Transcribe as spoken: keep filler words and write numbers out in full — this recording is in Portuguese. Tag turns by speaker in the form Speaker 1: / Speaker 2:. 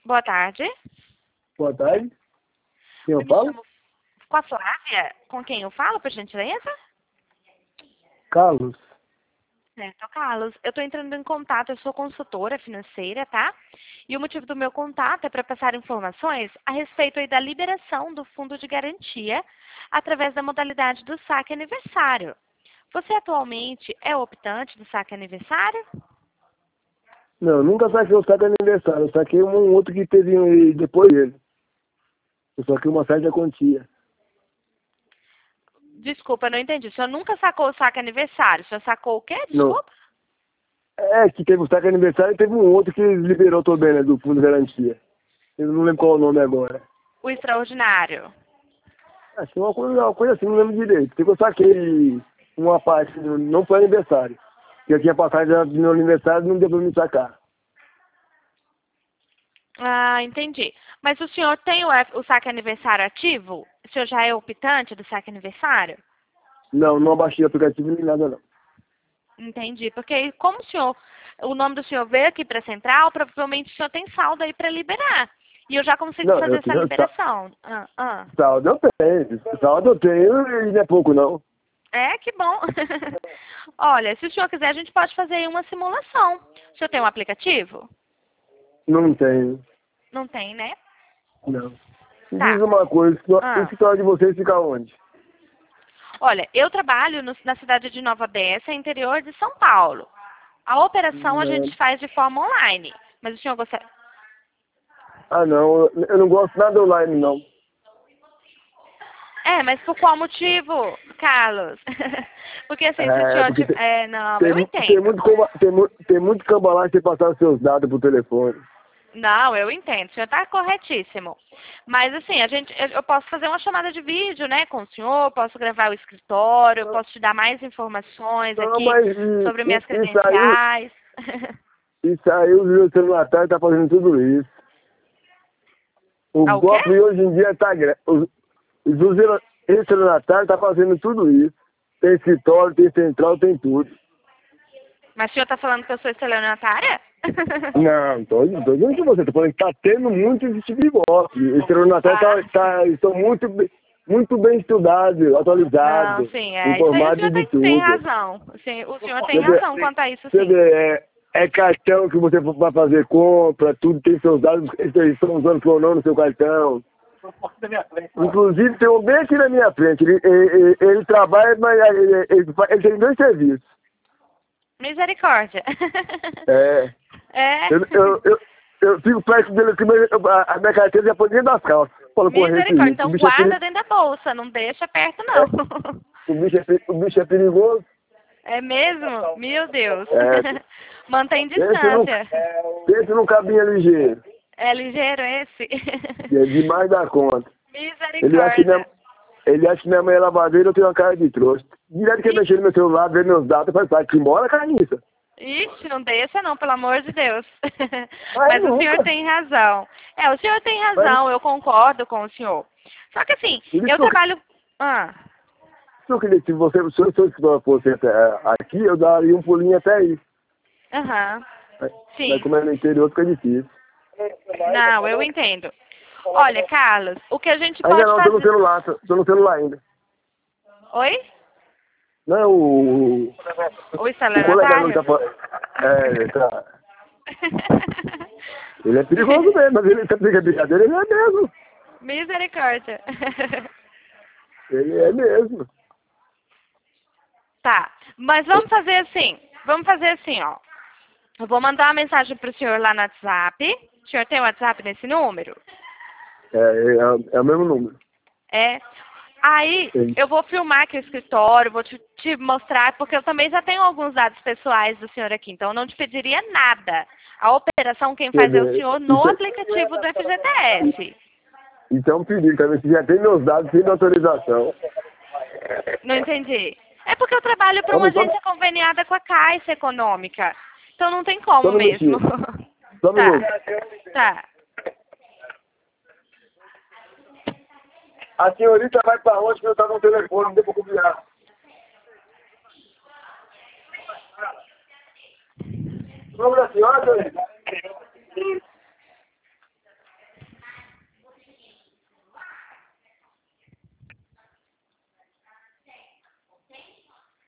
Speaker 1: Boa tarde.
Speaker 2: Boa tarde. Quem eu
Speaker 1: Me
Speaker 2: falo?
Speaker 1: chamo- Com a Flávia? Com quem eu falo, por gentileza?
Speaker 2: Carlos.
Speaker 1: Certo, Carlos. Eu estou entrando em contato, eu sou consultora financeira, tá? E o motivo do meu contato é para passar informações a respeito aí da liberação do fundo de garantia através da modalidade do saque aniversário. Você atualmente é optante do saque aniversário?
Speaker 2: Não, eu nunca saquei o saque aniversário. Eu saquei um um outro que teve um- depois dele. Eu saquei uma certa quantia.
Speaker 1: Desculpa, não entendi. O senhor nunca sacou o saque aniversário? O senhor sacou o quê?
Speaker 2: Não.
Speaker 1: Desculpa?
Speaker 2: É, que teve o saque aniversário e teve um outro que liberou também, né, do fundo de garantia. Eu não lembro qual é o nome agora.
Speaker 1: O extraordinário.
Speaker 2: Acho que é uma coisa, uma coisa assim, não lembro direito. Porque eu saquei uma parte, não foi aniversário. Porque eu tinha passado do meu aniversário e não deu pra me sacar.
Speaker 1: Ah, entendi. Mas o senhor tem o, F- o saque aniversário ativo? O senhor já é optante do saque aniversário?
Speaker 2: Não, não abaixei o aplicativo nem nada, não.
Speaker 1: Entendi. Porque como o senhor, o nome do senhor veio aqui para a central, provavelmente o senhor tem saldo aí para liberar. E eu já consigo
Speaker 2: Não,
Speaker 1: fazer
Speaker 2: eu
Speaker 1: essa
Speaker 2: tenho sa-
Speaker 1: liberação. Ah, ah.
Speaker 2: saldo eu tenho. Saldo eu tenho e não é pouco, não.
Speaker 1: É, que bom. Olha, se o senhor quiser, a gente pode fazer aí uma simulação. O senhor tem um aplicativo?
Speaker 2: Não tenho.
Speaker 1: Não tem, né?
Speaker 2: Não. Me
Speaker 1: Tá.
Speaker 2: diz uma coisa, o
Speaker 1: Ah.
Speaker 2: escritório de vocês fica onde?
Speaker 1: Olha, eu trabalho no- na cidade de Nova Odessa, interior de São Paulo. A operação a
Speaker 2: Não.
Speaker 1: gente faz de forma online. Mas o senhor gosta...
Speaker 2: Ah, não, eu eu não gosto nada online, não.
Speaker 1: É, mas por qual motivo, Carlos? Porque assim, se o
Speaker 2: É,
Speaker 1: senhor...
Speaker 2: porque
Speaker 1: tiv-
Speaker 2: tem,
Speaker 1: É, não, eu
Speaker 2: tem, tem
Speaker 1: entendo.
Speaker 2: muito, comba- tem, mu- tem muito cambalagem de passar os seus dados pro telefone.
Speaker 1: Não, eu entendo. O senhor está corretíssimo. Mas assim, a gente, eu eu posso fazer uma chamada de vídeo, né, com o senhor, posso gravar o escritório, eu posso te dar mais informações
Speaker 2: Não,
Speaker 1: aqui
Speaker 2: mas e-
Speaker 1: sobre minhas
Speaker 2: e- isso aí,
Speaker 1: credenciais.
Speaker 2: isso aí o meu celular tá tá fazendo tudo isso. O
Speaker 1: Ah, o quê?
Speaker 2: golpe hoje em dia tá grande. Esse celular tá fazendo tudo isso. Tem escritório, tem central, tem tudo.
Speaker 1: Mas o senhor está falando que eu sou estelionatária?
Speaker 2: Não, tô, tô dizendo que você, tô falando que tá tendo muito esse tipo de golpe. Esse celular tá,
Speaker 1: Ah.
Speaker 2: tá, estão muito, bem- muito bem estudados,
Speaker 1: Não,
Speaker 2: atualizados,
Speaker 1: sim, é. Isso aí o
Speaker 2: informados
Speaker 1: senhor
Speaker 2: de
Speaker 1: tem, tem
Speaker 2: tudo.
Speaker 1: razão. Sim, o senhor tem
Speaker 2: Você vê,
Speaker 1: razão quanto a isso,
Speaker 2: você
Speaker 1: sim.
Speaker 2: vê, é, é cartão que você vai fazer compra, tudo tem seus dados, eles estão usando seu nome no seu cartão. Inclusive tem um bem aqui na minha frente. Ele, ele, ele trabalha, mas ele, ele, fa- ele tem dois serviços.
Speaker 1: Misericórdia.
Speaker 2: É.
Speaker 1: É.
Speaker 2: Eu, eu, eu, eu fico perto dele aqui, mas eu- a, a minha carteira já põe dentro das calças. Fala, porra, esse,
Speaker 1: Misericórdia.
Speaker 2: o
Speaker 1: Então
Speaker 2: bicho é
Speaker 1: guarda
Speaker 2: perigoso.
Speaker 1: dentro da bolsa, não deixa perto, não.
Speaker 2: O bicho é, pe- o bicho é perigoso.
Speaker 1: É mesmo? Meu Deus.
Speaker 2: É.
Speaker 1: Mantém
Speaker 2: Esse não,
Speaker 1: distância.
Speaker 2: esse não cabinha ligeiro.
Speaker 1: É ligeiro esse?
Speaker 2: É demais da conta. Ele acha que minha,
Speaker 1: Misericórdia.
Speaker 2: ele acha que minha mãe é lavadeira e eu tenho uma cara de trouxa. Direto que eu mexer no meu celular, ver meus dados, faz parte. Embora, carniça.
Speaker 1: Ixi, não deixa não, pelo amor de Deus.
Speaker 2: Mas
Speaker 1: Mas o
Speaker 2: nunca.
Speaker 1: senhor tem razão. É, o senhor tem razão,
Speaker 2: Mas-
Speaker 1: eu concordo com o senhor. Só que assim,
Speaker 2: Por isso
Speaker 1: eu
Speaker 2: que eu-
Speaker 1: trabalho... Ah,
Speaker 2: Se eu queria, se você, se eu, se eu fosse até, aqui, eu daria um pulinho até aí.
Speaker 1: aham.
Speaker 2: Mas,
Speaker 1: Sim.
Speaker 2: mas como é no interior, fica difícil.
Speaker 1: Não, eu entendo. Olha, Carlos, o que a gente
Speaker 2: Ainda
Speaker 1: pode
Speaker 2: não, tô no
Speaker 1: fazer...
Speaker 2: celular, tô, tô no celular ainda.
Speaker 1: Oi?
Speaker 2: Não, o,
Speaker 1: O
Speaker 2: o colega não
Speaker 1: estelionatário?
Speaker 2: tá falando. É, tá. Ele é perigoso mesmo, mas ele tá pegando brincadeira, ele é mesmo.
Speaker 1: Misericórdia.
Speaker 2: Ele é mesmo.
Speaker 1: Tá, mas vamos fazer assim. Vamos fazer assim, ó. Eu vou mandar uma mensagem pro senhor lá no WhatsApp. O senhor tem o WhatsApp nesse número?
Speaker 2: É, é, é o mesmo número.
Speaker 1: É. Aí,
Speaker 2: Sim.
Speaker 1: eu vou filmar aqui o escritório, vou te, te mostrar, porque eu também já tenho alguns dados pessoais do senhor aqui, então eu não te pediria nada. A operação quem faz é o senhor no
Speaker 2: Isso-
Speaker 1: aplicativo do F G T S.
Speaker 2: Isso é um perigo também, você já tem meus dados sem autorização.
Speaker 1: Não entendi. É porque eu trabalho para uma
Speaker 2: Vamos, vamos.
Speaker 1: agência conveniada com a Caixa Econômica. Então não tem como
Speaker 2: Só um
Speaker 1: mesmo.
Speaker 2: minutinho. Só um
Speaker 1: Tá.
Speaker 2: minuto.
Speaker 1: Tá.
Speaker 2: A senhorita vai pra onde que eu tava no telefone, não deu pra combinar. O nome da senhora, senhorita?